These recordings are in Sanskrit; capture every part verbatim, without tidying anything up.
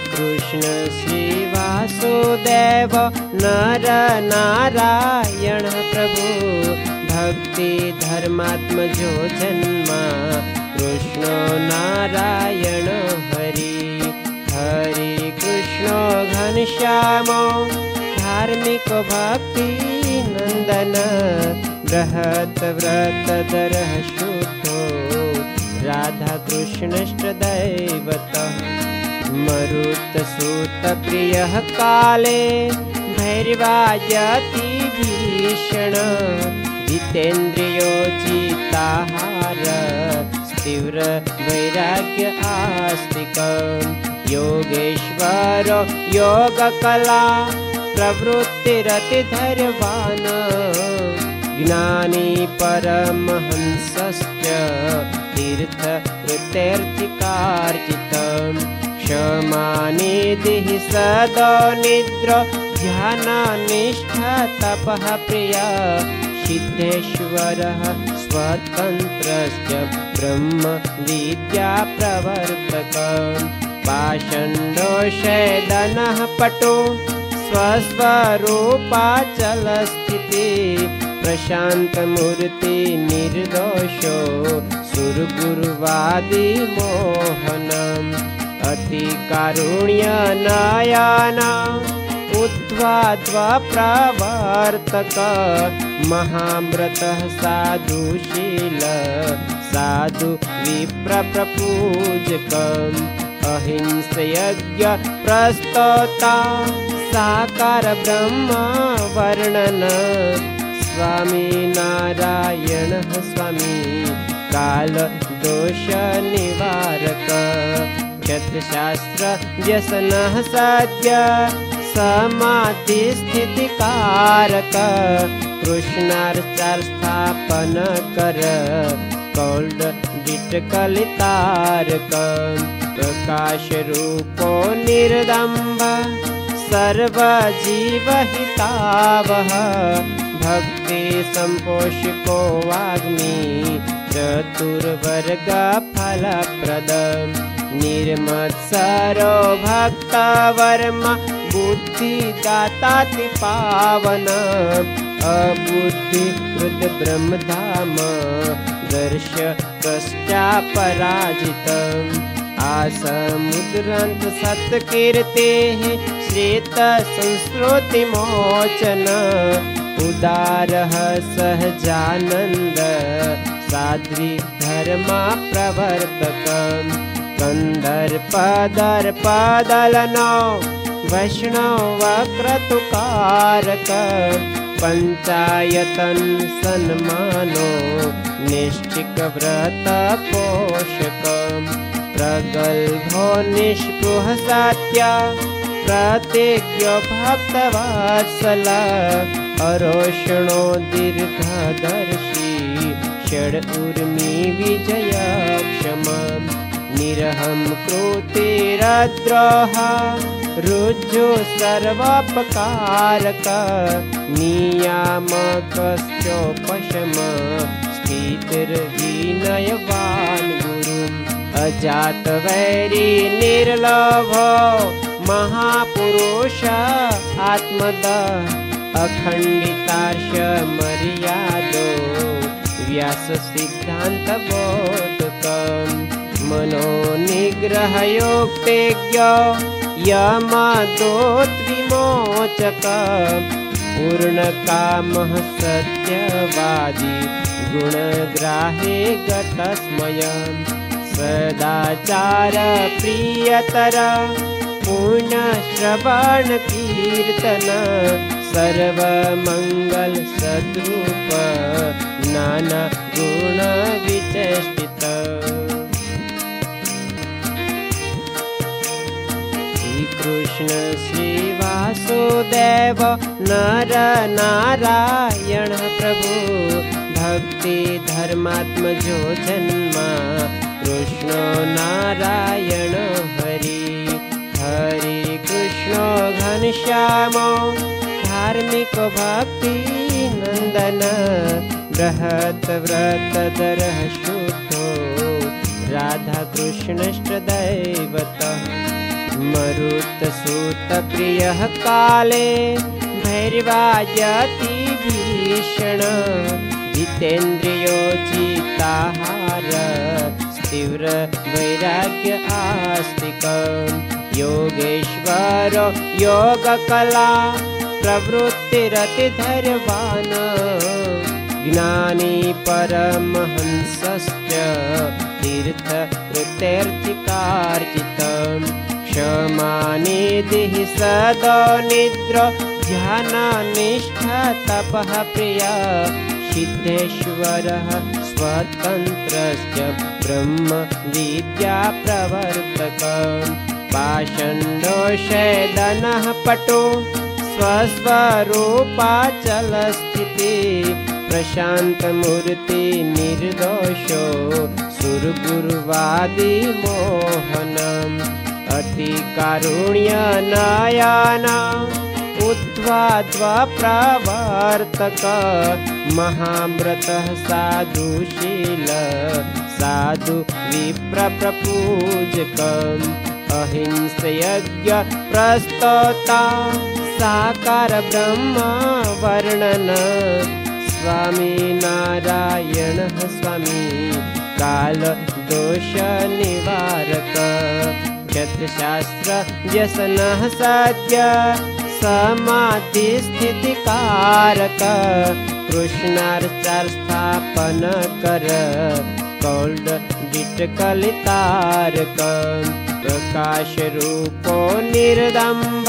कृष्ण श्री वासुदेव नर नारायण प्रभु भक्ति धर्मात्मजो जन्मा कृष्ण नारायण हरि हरि कृष्ण घनश्याम धार्मिक भक्ति नंदन बृहत व्रत दरः शुद्धो राधा कृष्णष्ट दैवतः मरुत सूत प्रियः काले भैरवायति भीषण जितेन्द्रियोचिताहार तीव्र वैराग्य आस्तिक योगेश्वर योगकला प्रवृत्तिरति धैर्यवान् ज्ञानी परमहंसश्च तीर्थकृतेर्थिकार्जितम् क्षमा निधिः सदा निद्रा ध्याननिष्ठा तपः प्रिया सिद्धेश्वरः स्वतन्त्रश्च ब्रह्म विद्या प्रवर्तकः पाषण्डो शैदनः पटो स्वस्वरूपाचलस्थितिः प्रशान्तमूर्ति निर्दोषो सुरगुरुवादी मोहनम् अति कारुण्यनयना उद्ध्वा प्रवर्तक महाव्रतः साधुशील साधु विप्रप्रपूजकम् अहिंसयज्ञ प्रस्तोता साकार ब्रह्म वर्णन स्वामी नारायणः स्वामी काल दोष निवारक क्षत्रशास्त्र व्यसनः सद्य समाधि स्थिति कारक कृष्णार्चार स्थापन कर कौल्ड डिटकलितारक प्रकाश रूपो निर्दम्भ सर्वजीवहितावह भक्ति संपोषको वाग्मी चतुर्वर्ग फलप्रदम् निर्मत्सरो भक्तवर्म बुद्धिदाताति पावन अबुद्धिकृत ब्रह्मधाम दर्श पश्चापराजितम् आसमुद्रान्त सत्कीर्तेः श्रेत संस्कृतिमोचन उदारः सहजानन्द साध्वी धर्मा प्रवर्तकम् कंदर्पदर्पदलनो वैष्णव क्रतुकारक पंचायतन सन्मानो निष्ठिक व्रत पोषक प्रगल्भो निष्पृह सत्य प्रतिज्ञ भक्तवत्सल अरोषणो दीर्घदर्शी षड उर्मी विजयक्षमा निरहं कृतिरद्रोह रुजु सर्वोपकारक नियामकश्चोपशम स्थितिर्विनयवान् गुरुम् अजातवैरी निर्लोभो महापुरुष आत्मदः अखण्डितार्ष मर्यादो व्यास सिद्धान्त बोधकम् मनोनिग्रहयोक्तेज्ञ यमदोद्विमोचक पूर्णकामः सत्यवादी गुणग्राहे गतस्मयम् सदाचार प्रियतर पुण्यश्रवण कीर्तन सर्वमंगल सद्रूप नाना गुण विचेष्टित कृष्ण श्री वासुदेव नर नारायण प्रभु भक्ति धर्मात्मजो जन्मा कृष्ण नारायण हरि हरि कृष्ण घनश्याम धार्मिक भक्ति नंदन बृहत व्रत दरः शुद्धो राधा कृष्णष्ट दैवतः मरुत्सुतप्रियः काले भैरवायति भीषण जितेन्द्रियोचिताहार तीव्र वैराग्य आस्तिक योगेश्वर योगकला प्रवृत्तिरतिधैर्यवान् ज्ञानी परमहंसश्च तीर्थकृतेऽर्चिकार्जितं क्षमानिधिः सदा निद्रा ध्याननिष्ठा तपः प्रिया सिद्धेश्वरः स्वतन्त्रश्च ब्रह्म विद्या प्रवर्तकः पाषण्डो शैदनः पटो स्वस्वरूपाचलस्थितिः प्रशान्तमूर्ति निर्दोषो सुरगुरुवादी मोहनम् अतिकारुण्यनयना उद्ध्वाद्वप्रवर्तक महाव्रतः साधुशील साधु विप्रप्रपूजकम् अहिंसयज्ञ प्रस्तोता साकार ब्रह्म वर्णन स्वामी नारायणः स्वामी काल दोष निवारक शतशास्त्र व्यसनः सद्य समाधि स्थितिकारक कृष्णार्चार स्थापन कर कौल्ड डिटकलितारक प्रकाश रूपो निर्दम्ब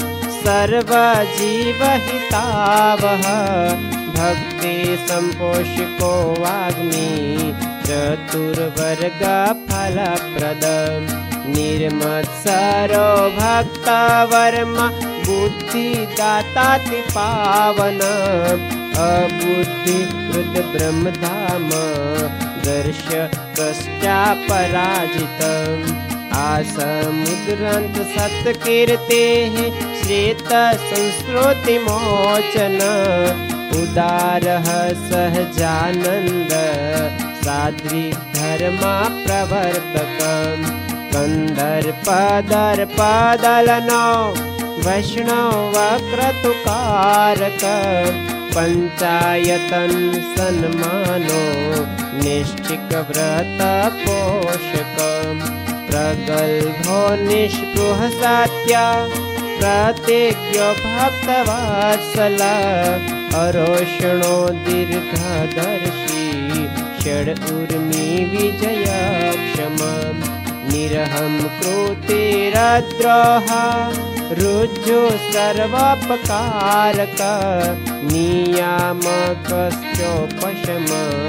सर्वजीवहितावह भक्ति संपोषको वाग्मी चतुर्वर्ग फलप्रद निर्मत्सरो भक्तवर्म बुद्धिदाताति पावन अबुद्धिकृत ब्रह्मधाम दर्श पश्चापराजितम् आसमुद्रान्त सत्कीर्तेः श्रेत संस्कृतिमोचन उदारः सहजानन्द साध्वी धर्मा प्रवर्तकम् कंदर्पदर्पदलनो वैष्णव क्रतुकारक पंचायतन सन्मानो निष्ठिक व्रत पोषक प्रगल्भो निष्पृह सत्य प्रतिज्ञो भक्तवत्सल अरोषणो दीर्घदर्शी षड उर्मी विजयक्षम निरहं कृतिरद्रोह रुजु सर्वपकारक नियामकश्चोपशम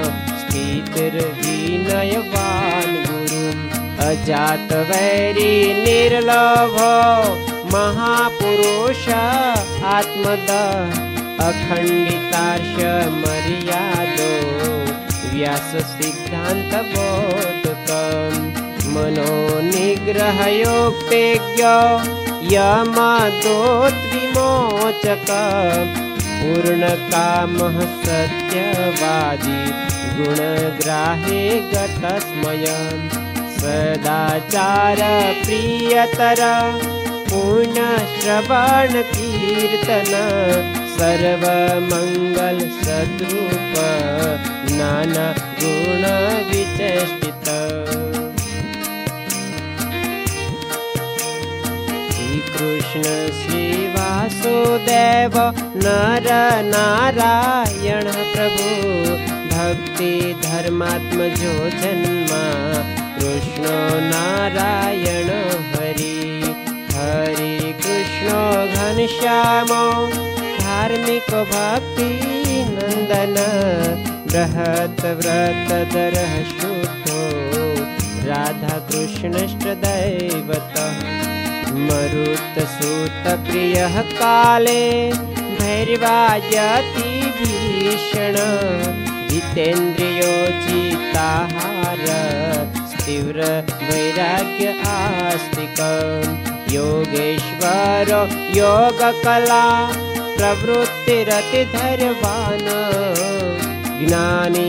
स्थितिर्विनयवान् गुरुम् अजातवैरी निर्लोभो महापुरुष आत्मदः अखण्डितार्ष मर्यादो व्यास सिद्धांत बोधकम् मनोनिग्रहयोक्तेज्ञ यमदोद्विमोचक पूर्णकामः सत्यवादी गुणग्राहे गतस्मयम् सदाचार प्रियतर पुण्यश्रवण कीर्तन सर्वमंगल सद्रूप नाना गुण विचेष्टित कृष्ण श्री वासुदेव नर नारायण प्रभु भक्ति धर्मात्मजो जन्म कृष्ण नारायण हरि हरि कृष्ण घनश्याम धार्मिक भक्ति नंदन बृहत व्रत दरः शुद्धो राधा कृष्णष्ट दैवतः मरुत्सुत प्रियः काले भैरवायति भीषण जितेन्द्रियोचिताहार तीव्र वैराग्य आस्तिक योगेश्वर योगकला प्रवृत्तिरतिधैर्यवान् ज्ञानी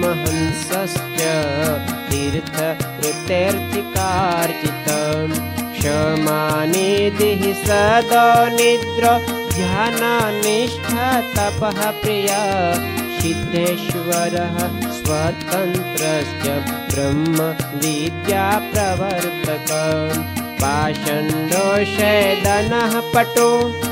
परमहंसश्च तीर्थकृतेऽर्चिकार्जितं क्षमानिधिः सदा निद्रा ध्याननिष्ठा तपः प्रिया सिद्धेश्वरः स्वतन्त्रस्य ब्रह्म विद्या प्रवर्तकः पाषण्डोषेदनः पटो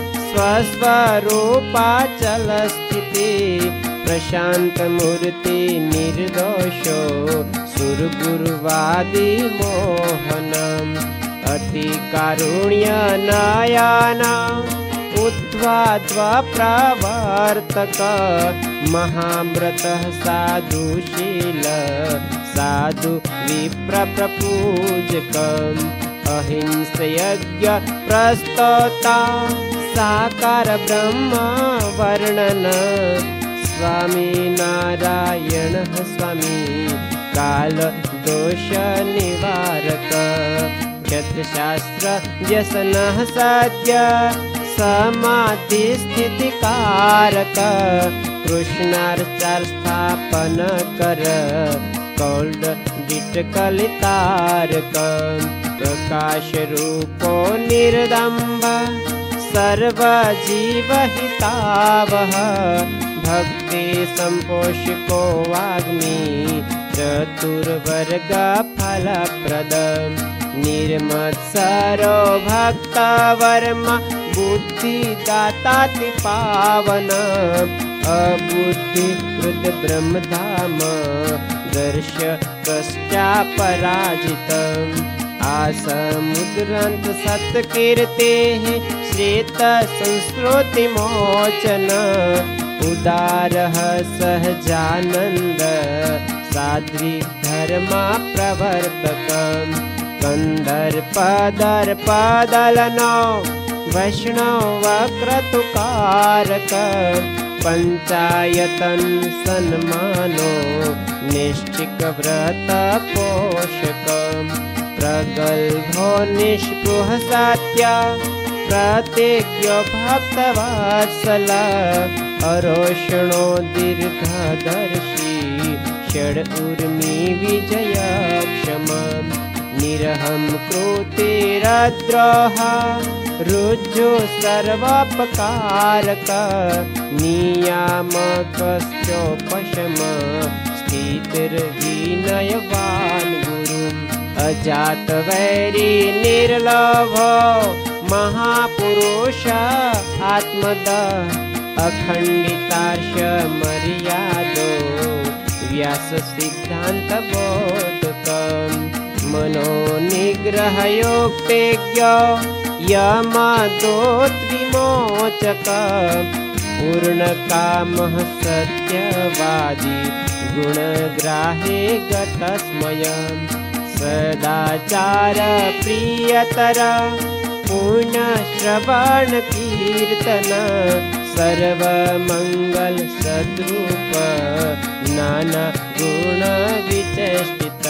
स्वस्वरूपाचलस्थितिः प्रशान्तमूर्ति निर्दोषो सुरगुरुवादी मोहनम् अतिकारुण्यनयना उद्ध्वाद्वप्रवर्तक महाव्रतः साधुशील साधु विप्रप्रपूजकम् अहिंसयज्ञ प्रस्तोता साकार ब्रह्म वर्णन स्वामी नारायणः स्वामी काल दोष निवारक क्षत्रशास्त्र व्यसनः सद्य समाधि स्थितिकारक कृष्णार्चास्थापन कर कौल्ड डिटकलितारक प्रकाश रूपो निर्दम्भ सर्वजीवहितावह भक्ति संपोषको वाग्मी चतुर्वर्ग फलप्रदम् निर्मत्सरो भक्तवर्म बुद्धिदाताति पावन अबुद्धिकृत ब्रह्मधाम दर्श कश्चापराजितम् आसमुद्रान्त सत्कीर्तेः श्रेत संस्कृतिमोचन उदारः सहजानन्द साद्रि धर्मा प्रवर्तकम् कंदर्पदर्पदलनो वैष्णवक्रतुकारक पंचायतन सन्मानो निश्चिक व्रत पोषक प्रगल्भो निष्पृह सत्य प्रतिज्ञो भक्तवत्सल अरोषणो दीर्घदर्शी षड उर्मी विजयक्षम निरहं कृतिरद्रोह रुजु सर्वोपकारक नियामकश्चोपशम स्थितिर्विनयवान् गुरुम् अजातवैरी निर्लोभो महापुरुष आत्मद अखण्डितार्ष मर्यादो व्यास सिद्धान्त बोधकम् मनोनिग्रहयोक्तेज्ञ यमदोद्विमोचक पूर्णकामः सत्यवादी गुणग्राहे गतस्मयम् सदाचार प्रियतर पुण्यश्रवण कीर्तन सर्वमंगल सद्रूप नाना गुण विचेष्टित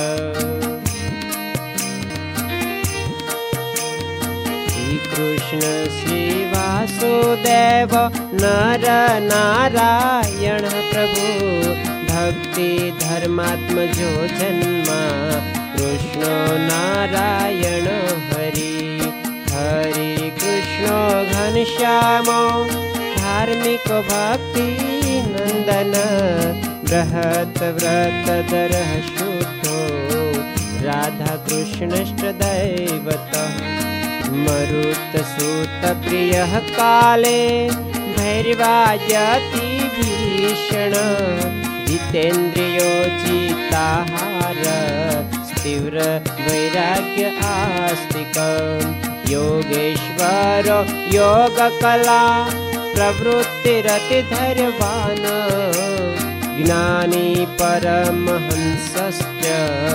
कृष्ण श्री वासुदेव नर नारायण प्रभु भक्ति धर्मात्मजो जन्मा कृष्ण नारायण हरि हरि कृष्ण घनश्याम धार्मिक भक्ति नंदन बृहत व्रत दरः शुद्धो राधा कृष्णष्ट दैवतः मरुत सूत प्रियः काले भैरवायति भीषण जितेन्द्रियोचिताहार तीव्र वैराग्य आस्तिक योगेश्वर योगकला प्रवृत्तिरतिधैर्यवान् ज्ञानी परमहंसश्च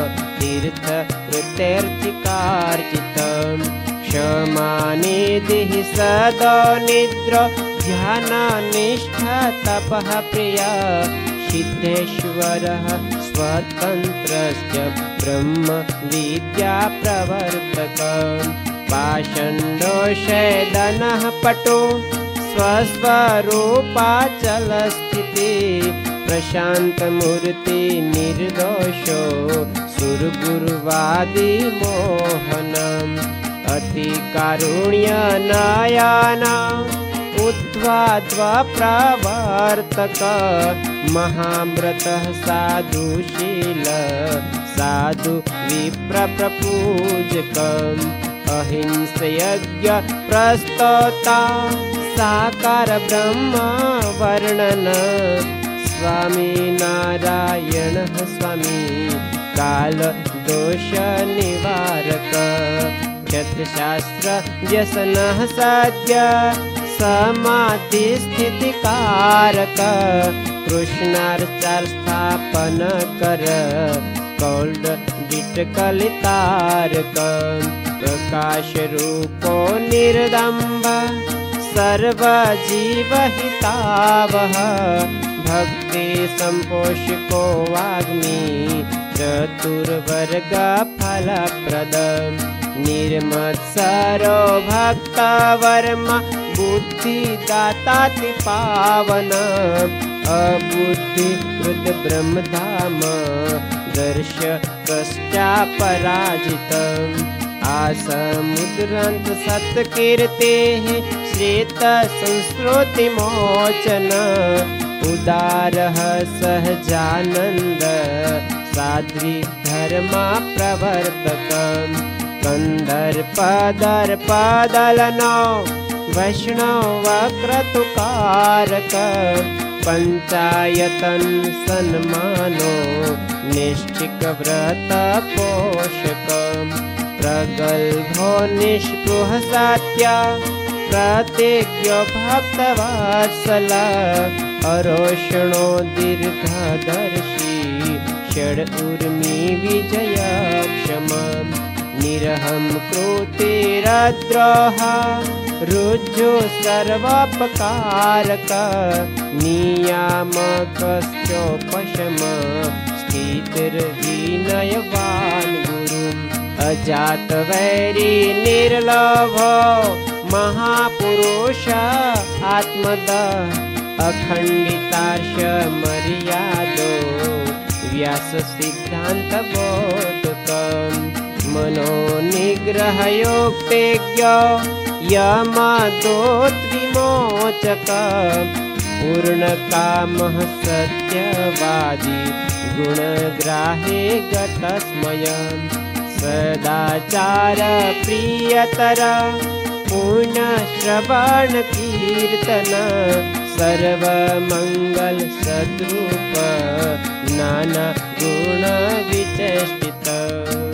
तीर्थकृतेऽर्चिकार्चितम् क्षमानिधिः सदा निद्रा ध्याननिष्ठा तपः प्रिया सिद्धेश्वरः स्वतन्त्रस्य ब्रह्म विद्या प्रवर्तकः पाषण्डोषेदनः पटो स्वस्वरूपाचलस्थितिः प्रशान्तमूर्ति निर्दोषो सुरगुरुवादी मोहनम् अति कारुण्य नयना उद्ध्वा प्रवर्तक महाव्रतः साधुशील साधु विप्र प्रपूजकम् अहिंसयज्ञ प्रस्तोता साकार ब्रह्म वर्णन स्वामी नारायणः स्वामी काल दोष निवारक क्षत्रशास्त्र व्यसनः सद्य समाधि स्थिति कारक कृष्णार्चा स्थापन कर कौल्ड विटकलितारक प्रकाश रूपो निर्दम्भ सर्वजीव हितावह भक्ति संपोषको वाग्मी चतुर्वर्ग फलप्रद निर्मत्सरो भक्तवर्म बुद्धिदाताति पावन अबुद्धिकृत ब्रह्मधाम दर्श कष्टा पराजितम् आसमुद्रान्त सत्कीर्तेः श्रेत संस्कृतिमोचन उदारः सहजानन्द साध्वी धर्मा प्रवर्तकम् कंदर्पदर्पदलनो वैष्णव क्रतुकारक पंचायतन सन्मानो निष्ठिक व्रत पोषक प्रगल्भो निष्पृह सत्य प्रतिज्ञ भक्तवत्सल अरोषणो दीर्घदर्शी षड उर्मी विजयक्षमा निरहं कृतिरद्रोह रुजु सर्वोपकारक नियामकश्चोपशम स्थितिर्विनयवान् गुरुम् अजातवैरी निर्लोभो महापुरुष आत्मद अखण्डितार्ष मर्यादो व्यास सिद्धान्त बोधकम् मनोनिग्रहयोक्तेज्ञ यमदोद्विमोचक पूर्णकामः सत्यवादी गुणग्राहे गतस्मयम् सदाचार प्रियतर पुण्यश्रवण कीर्तन सर्वमंगल सद्रूप नाना गुण विचेष्टित।